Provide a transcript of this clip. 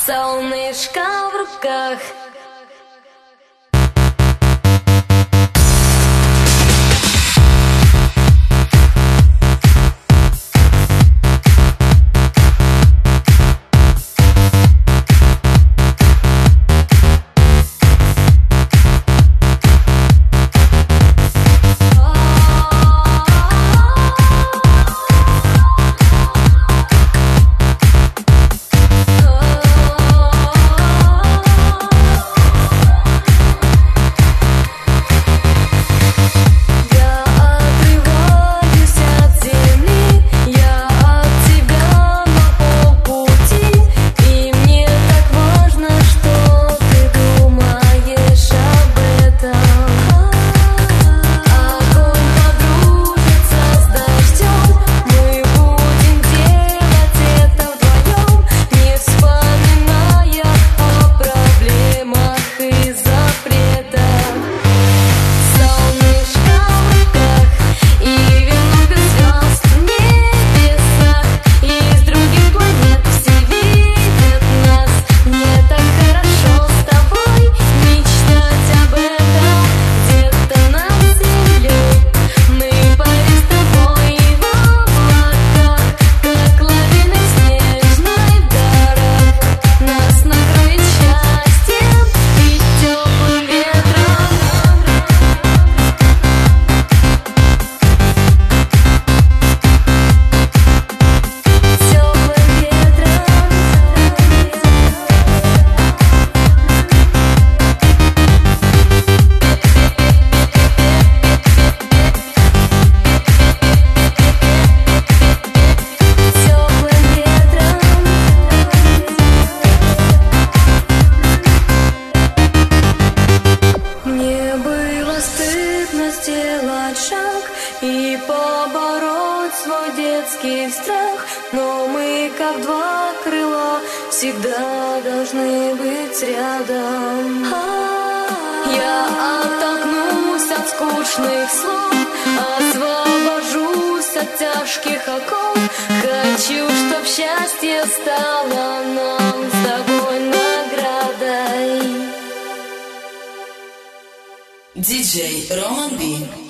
Солнышко в руках. Сделать шаг и побороть свой детский страх, но мы, как два крыла, всегда должны быть рядом. Я оттолкнусь от скучных слов, освобожусь от тяжких оков. Хочу, чтоб счастье стало нам с тобой наградой. DJ Roman B.